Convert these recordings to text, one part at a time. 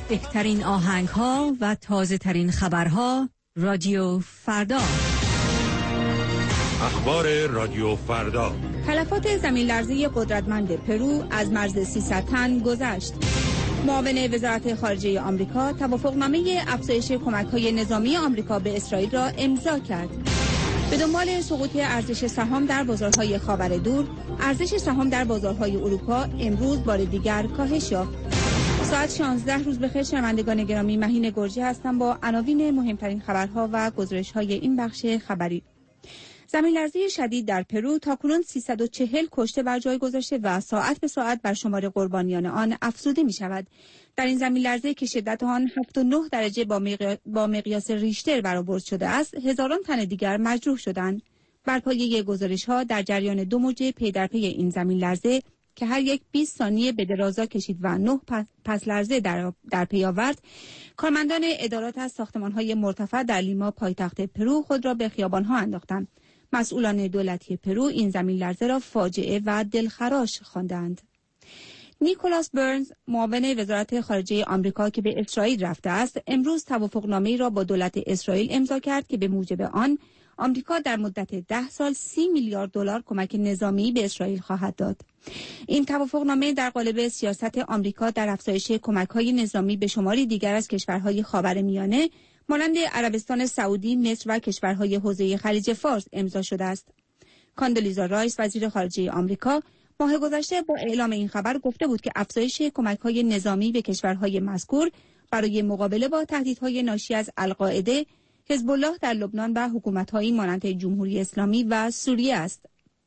بهترین آهنگ‌ها و تازه‌ترین خبرها رادیو فردا. اخبار رادیو فردا. تلفات زمین‌لرزه قدرتمند پرو از مرز 300 تن گذشت. معاون وزارت خارجه آمریکا توافقنامه افزایش کمک‌های نظامی آمریکا به اسرائیل را امضا کرد. به دنبال سقوط ارزش سهام در بازارهای خاورمیانه، ارزش سهام در بازارهای اروپا امروز بار دیگر کاهش یافت. ساعت 16 روز بخیر شنوندگان گرامی، مهین گرجی هستم با عناوین مهمترین خبرها و گزارش‌های این بخش خبری. زمین‌لرزه شدید در پرو تاکنون 340 کشته بر جای گذاشته و ساعت به ساعت بر شمار قربانیان آن افزوده می‌شود. در این زمین‌لرزه که شدت آن 7.9 درجه با مقیاس ریشتر برآورد شده است، هزاران تن دیگر مجروح شدند. بر پایه گزارش‌ها در جریان دو موج پی در پی این زمین‌لرزه که هر یک 20 ثانیه به درازا کشید و 9 پس لرزه در پی آورد، کارمندان ادارات از ساختمان‌های مرتفع در لیما پایتخت پرو خود را به خیابان‌ها انداختند. مسئولان دولتی پرو این زمین‌لرزه را فاجعه و دلخراش خواندند. نیکولاس برنز، معاون وزارت خارجه آمریکا که به اسرائیل رفته است، امروز توافقنامه‌ای را با دولت اسرائیل امضا کرد که به موجب آن آمریکا در مدت 10 سال 30 میلیارد دلار کمک نظامی به اسرائیل خواهد داد. این توافقنامه در قالب سیاست آمریکا در افزایش کمک‌های نظامی به شماری دیگر از کشورهای خاورمیانه مانند عربستان سعودی، مصر و کشورهای حوزه خلیج فارس امضا شده است. کاندولیزا رایس، وزیر خارجه آمریکا، ماه گذشته با اعلام این خبر گفته بود که افزایش کمک‌های نظامی به کشورهای مذکور برای مقابله با تهدیدهای ناشی از القاعده، حزب الله در لبنان و حکومت‌هایی مانند جمهوری اسلامی و سوریه است.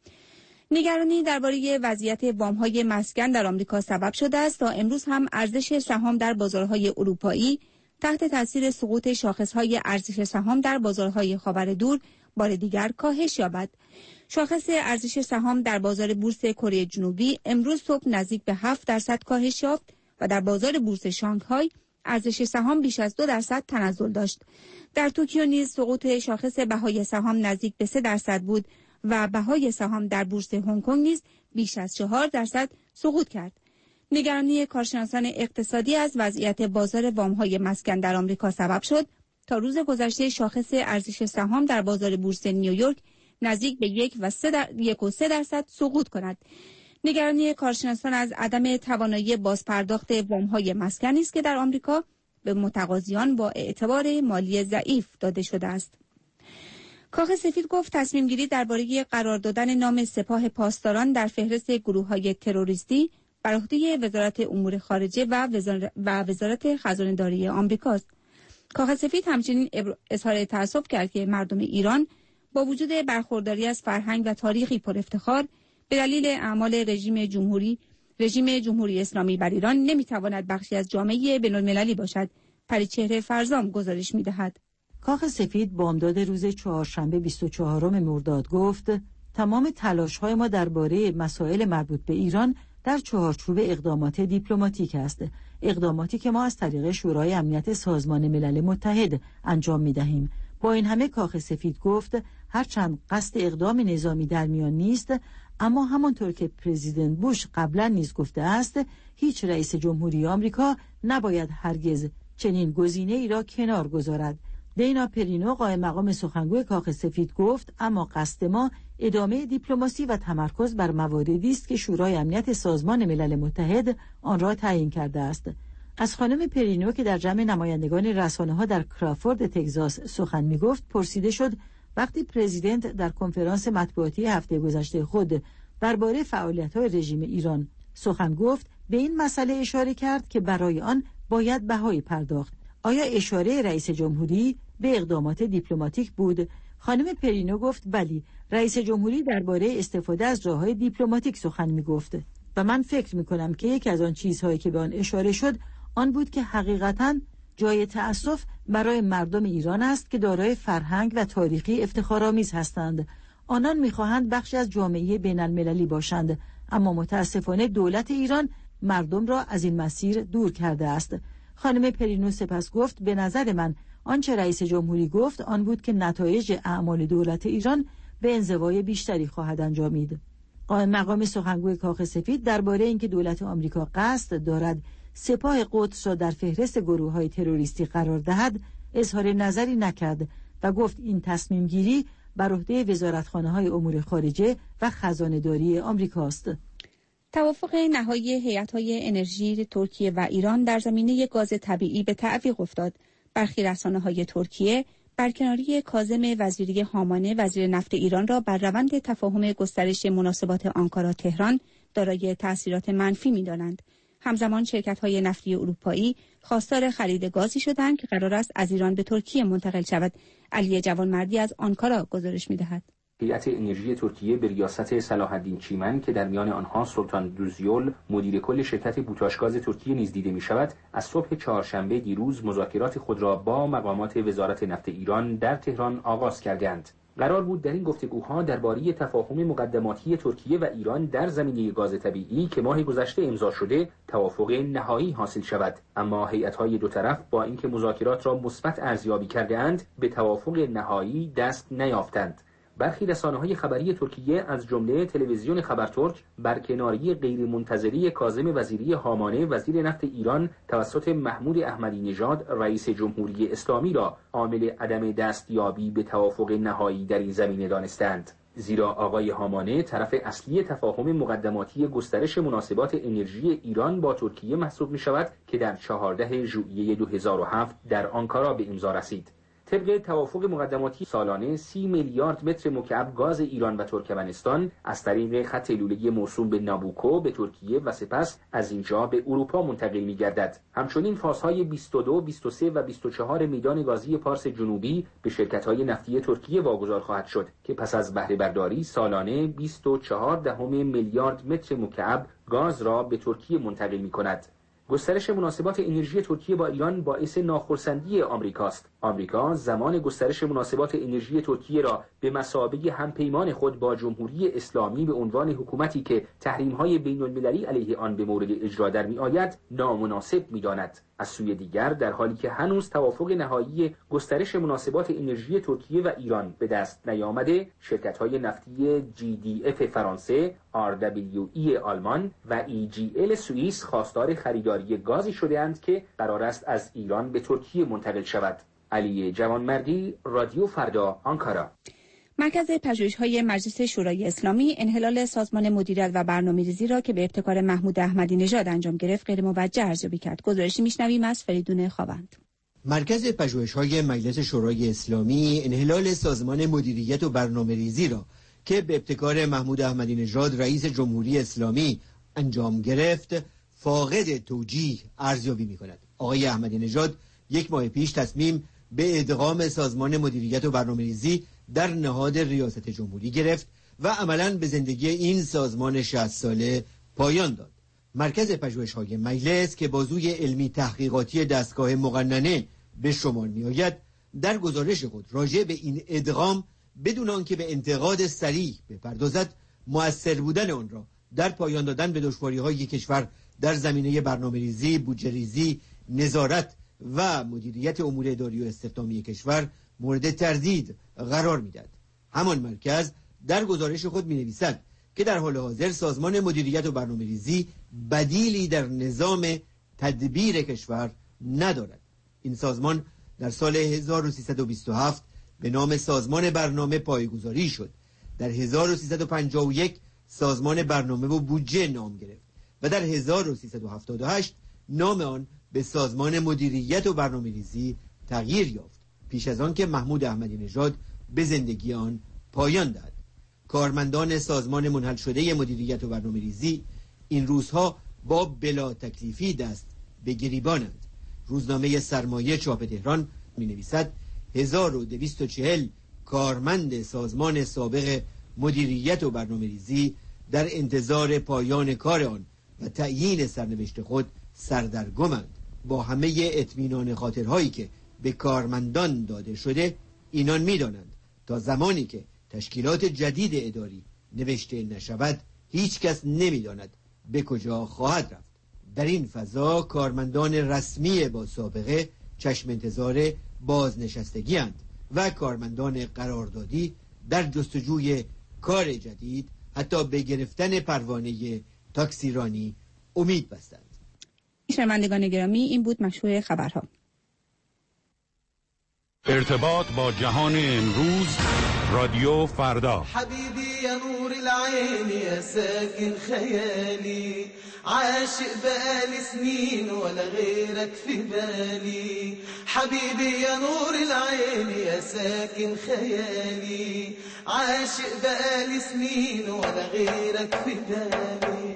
نگرانی درباره وضعیت وام‌های مسکن در آمریکا سبب شده است تا امروز هم ارزش سهام در بازارهای اروپایی تحت تاثیر سقوط شاخص‌های ارزش سهام در بازارهای خاورمیانه بار دیگر کاهش یابد. شاخص ارزش سهام در بازار بورس کره جنوبی امروز صبح نزدیک به 7% کاهش یافت و در بازار بورس شانگهای ارزش سهام بیش از 2% تنزل داشت. در توکیو نیز سقوط شاخص بهای سهام نزدیک به 3% بود و بهای سهام در بورس هنگ کنگ نیز بیش از 4% سقوط کرد. نگرانی کارشناسان اقتصادی از وضعیت بازار وام‌های مسکن در آمریکا سبب شد تا روز گذشته شاخص ارزش سهام در بازار بورس نیویورک نزدیک به 1.3% سقوط کند. نگرانی کارشناسان از عدم توانایی بازپرداخت وام‌های مسکن است که در آمریکا به متقاضیان با اعتبار مالی ضعیف داده شده است. کاخ سفید گفت تصمیم گیری درباره قرار دادن نام سپاه پاسداران در فهرست گروه‌های تروریستی بر عهده وزارت امور خارجه و وزارت خزانه‌داری آمریکاست. کاخ سفید همچنین اظهار تأسف کرد که مردم ایران با وجود برخورداری از فرهنگ و تاریخی پر افتخار به دلیل اعمال رژیم جمهوری اسلامی بر ایران نمیتواند بخشی از جامعه بین‌المللی باشد. پریچهره فرزام گزارش می‌دهد. کاخ سفید بامداد روز چهارشنبه 24 مرداد گفت تمام تلاش‌های ما درباره مسائل مربوط به ایران در چارچوب اقدامات دیپلماتیک است، اقداماتی که ما از طریق شورای امنیت سازمان ملل متحد انجام می‌دهیم. با این همه کاخ سفید گفت هرچند قصد اقدام نظامی در میان نیست، اما همانطور که پرزیدنت بوش قبلا نیز گفته است، هیچ رئیس جمهوری آمریکا نباید هرگز چنین گزینه‌ای را کنار گذارد. دینا پرینو، قائم مقام سخنگوی کاخ سفید گفت اما قصد ما ادامه دیپلماسی و تمرکز بر مواردی است که شورای امنیت سازمان ملل متحد آن را تعیین کرده است. از خانم پرینو که در جمع نمایندگان رسانه‌ها در کرافورد تگزاس سخن می‌گفت پرسیده شد وقتی پرزیدنت در کنفرانس مطبوعاتی هفته گذشته خود درباره فعالیت‌های رژیم ایران سخن گفت، به این مسئله اشاره کرد که برای آن باید بهایی پرداخت. آیا اشاره رئیس جمهوری به اقدامات دیپلماتیک بود؟ خانم پرینو گفت بلی، رئیس جمهوری درباره استفاده از راه‌های دیپلماتیک سخن می‌گفت و من فکر می‌کنم که یکی از آن چیزهایی که به آن اشاره شد آن بود که حقیقتاً جای تأسف برای مردم ایران است که دارای فرهنگ و تاریخی افتخارآمیز هستند. آنان می‌خواهند بخشی از جامعه بین‌المللی باشند، اما متأسفانه دولت ایران مردم را از این مسیر دور کرده است. خانم پرینو سپس گفت به نظر من آنچه رئیس جمهوری گفت آن بود که نتایج اعمال دولت ایران به انزوای بیشتری خواهد انجامید. قائم مقام سخنگوی کاخ سفید درباره اینکه دولت آمریکا قصد دارد سپاه قدس را در فهرست گروه‌های تروریستی قرار دهد اظهار نظری نکرد و گفت این تصمیم گیری بر عهده وزارتخانه‌های امور خارجه و خزانه‌داری آمریکاست. توافق نهایی هیئت‌های انرژی ترکیه و ایران در زمینه گاز طبیعی به تعویق افتاد. برخی رسانه‌های ترکیه برکناری کاظم وزیری هامانه وزیر نفت ایران را بر روند تفاهم گسترش مناسبات آنکارا تهران دارای تأثیرات منفی می‌دانند. همزمان شرکت‌های نفتی اروپایی خواستار خرید گازی شدند که قرار است از ایران به ترکیه منتقل شود. علی جوانمردی از آنکارا گزارش می‌دهد. هیئت انرژی ترکیه به ریاست صلاح الدین چیمن که در میان آنها سلطان دوزیول مدیر کل شرکت بوتاشگاز ترکیه نیز دیده می شود، از صبح چهارشنبه دیروز مذاکرات خود را با مقامات وزارت نفت ایران در تهران آغاز کردند. قرار بود در این گفتگوها درباره تفاهم مقدماتی ترکیه و ایران در زمینه گاز طبیعی که ماه گذشته امضا شده توافق نهایی حاصل شود، اما هیئت‌های دو طرف با اینکه مذاکرات را مثبت ارزیابی کرده‌اند به توافق نهایی دست نیافتند. برخی رسانه‌های خبری ترکیه از جمله تلویزیون خبرترک برکناری غیرمنتظره کاظم وزیری هامانه وزیر نفت ایران توسط محمود احمدی نژاد رئیس جمهوری اسلامی را عامل عدم دستیابی به توافق نهایی در این زمینه دانستند. زیرا آقای هامانه طرف اصلی تفاهم مقدماتی گسترش مناسبات انرژی ایران با ترکیه محسوب می‌شود که در 14 ژوئیه 2007 در آنکارا به امضا رسید. طبق توافق مقدماتی سالانه 30 میلیارد متر مکعب گاز ایران و ترکمنستان از طریق خط لوله‌ای موسوم به نابوکو به ترکیه و سپس از اینجا به اروپا منتقل می‌گردد. همچنین فازهای 22، 23 و 24 میدان گازی پارس جنوبی به شرکت‌های نفتی ترکیه واگذار خواهد شد که پس از بهره برداری سالانه 24 میلیارد متر مکعب گاز را به ترکیه منتقل می‌کند. گسترش مناسبات انرژی ترکیه با ایران باعث ناخرسندی آمریکاست. آمریکا زمان گسترش مناسبات انرژی ترکیه را به مثابه همپیمان خود با جمهوری اسلامی به عنوان حکومتی که تحریم‌های بین‌المللی علیه آن به مورد اجرا در می‌آید نامناسب می‌داند. از سوی دیگر در حالی که هنوز توافق نهایی گسترش مناسبات انرژی ترکیه و ایران به دست نیامده، شرکت‌های نفتی GDF فرانسه، RWE آلمان و EGL سوئیس خواستار خریداری گازی شده‌اند که قرار است از ایران به ترکیه منتقل شود. علی جوانمردی، رادیو فردا، آنکارا. مرکز پژوهش‌های مجلس شورای اسلامی انحلال سازمان مدیریت و برنامه‌ریزی را که به ابتکار محمود احمدی نژاد انجام گرفت غیر موجه ارزیابی کرد. گزارشی میشنویم از فریدون خاوند. مرکز پژوهش‌های مجلس شورای اسلامی انحلال سازمان مدیریت و برنامه‌ریزی را که به ابتکار محمود احمدی نژاد رئیس جمهوری اسلامی انجام گرفت فاقد توجیه ارزیابی می‌کند. آقای احمدی نژاد یک ماه پیش تصمیم به ادغام سازمان مدیریت و برنامه‌ریزی در نهاد ریاست جمهوری گرفت و عملاً به زندگی این سازمان 60 ساله پایان داد. مرکز پژوهش‌های مجلس که بازوی علمی تحقیقاتی دستگاه مقننه به شمار می‌آید، در گزارش خود راجع به این ادغام بدون آنکه به انتقاد صریح بپردازد، مؤثر بودن آن را در پایان دادن به دشواری‌های کشور در زمینه برنامه‌ریزی، بودجه‌ریزی، نظارت و مدیریت امور اداری و استخدامی کشور مورد تردید قرار می‌دهد. همان مرکز در گزارش خود می‌نویسد که در حال حاضر سازمان مدیریت و برنامه‌ریزی بدیلی در نظام تدبیر کشور ندارد. این سازمان در سال 1327 به نام سازمان برنامه پایه‌گذاری شد. در 1351 سازمان برنامه و بودجه نام گرفت و در 1378 نام آن به سازمان مدیریت و برنامه‌ریزی تغییر یافت، پیش از آن که محمود احمدی نژاد به زندگی آن پایان دهد. کارمندان سازمان منحل شده مدیریت و برنامه‌ریزی این روزها با بلا تکلیفی دست به گریبانند. روزنامه سرمایه چاپ تهران می‌نویسد 1240 کارمند سازمان سابق مدیریت و برنامه‌ریزی در انتظار پایان کار آن و تعیین سرنوشت خود سردرگمند. با همه اطمینان خاطرهایی که به کارمندان داده شده، اینان می‌دانند تا زمانی که تشکیلات جدید اداری نوشته نشود، هیچ کس نمی‌داند به کجا خواهد رفت. در این فضا کارمندان رسمی با سابقه چشم انتظار بازنشستگی اند و کارمندان قراردادی در جستجوی کار جدید حتی به گرفتن پروانه تاکسیرانی امید بستند. شنوندگان گرامی، این بود مشروع خبرها. ارتباط با جهان امروز، رادیو فردا. حبيبي يا نور العين يا ساكن خيالي، عاشق بقالي سنين ولا غيرك في بالي. حبيبي يا نور العين يا ساكن خيالي، عاشق بقالي سنين ولا غيرك في بالي.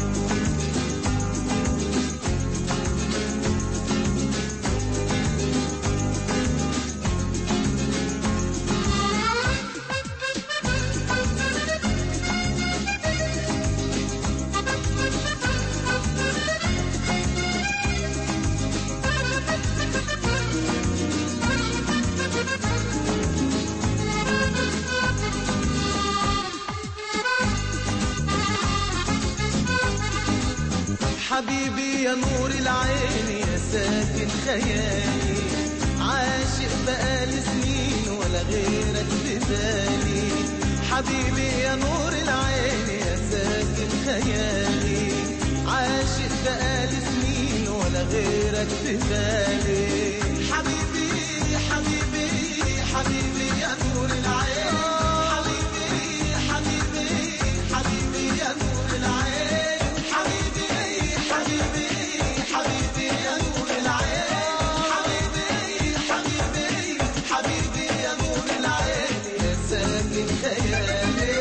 حبيبي يا نور العين يا ساكن خيالي، عاشق بقالي سنين ولا غيرك في بالي. حبيبي يا نور العين يا ساكن خيالي، عاشق بقالي سنين ولا غيرك في بالي. حبيبي حبيبي حبيبي يا نور العين، حبيبي حبيبي حبيبي يا نور العين، حبيبي حبيبي حبيبي يا نور العين، حبيبي حبيبي حبيبي يا نور العين يا ساكن خيالي.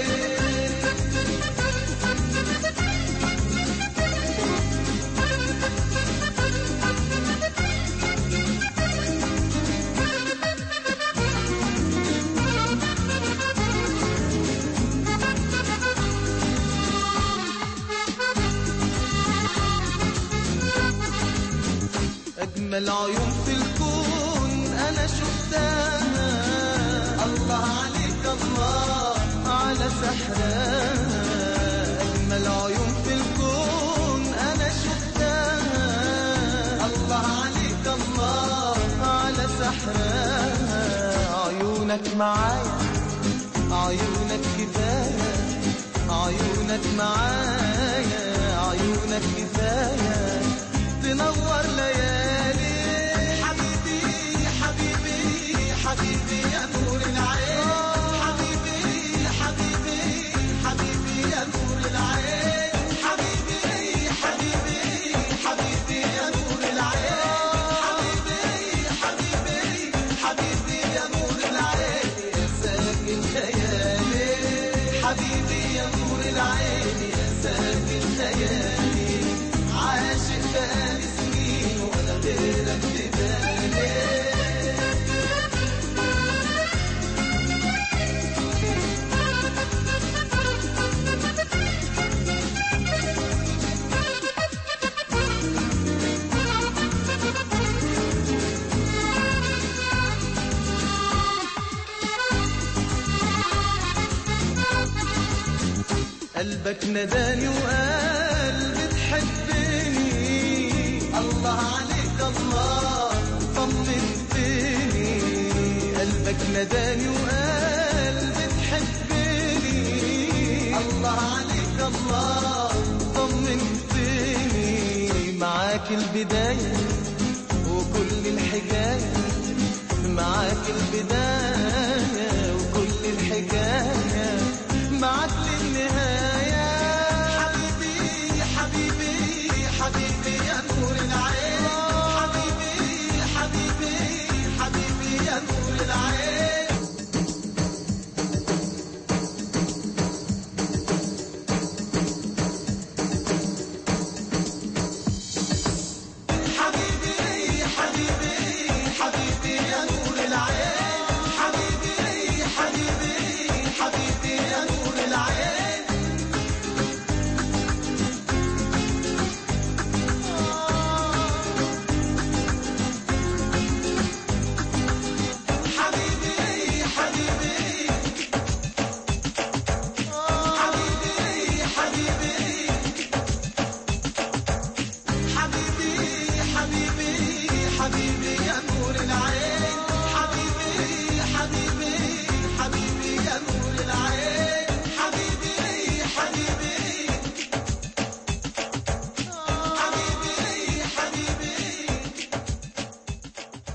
أجمل عيون في الكون أنا شفتها، الله عليك الله على سحرها. أجمل عيون في الكون أنا شفتها، الله عليك الله على سحرها. عيونك معايا عيونك كفاية، عيونك معايا عيونك كفاية، تنور ليالي. حبيبي حبيبي حبيبي يا نور العين، حبيبي حبيبي حبيبي يا نور العين، حبيبي حبيبي حبيبي يا نور العين، حبيبي حبيبي حبيبي يا نور العين يا ساكن خيالي. حبيبي يا نور العين يا ساكن خيالي، عاشق بقالي سنين ولا غيرك في بالي. قلبك نداني وقال بتحبني، الله عليك الله طمنتني. قلبك نداني وقال بتحبني، الله عليك الله طمنتني. معاك البداية وكل الحكاية، معاك البداية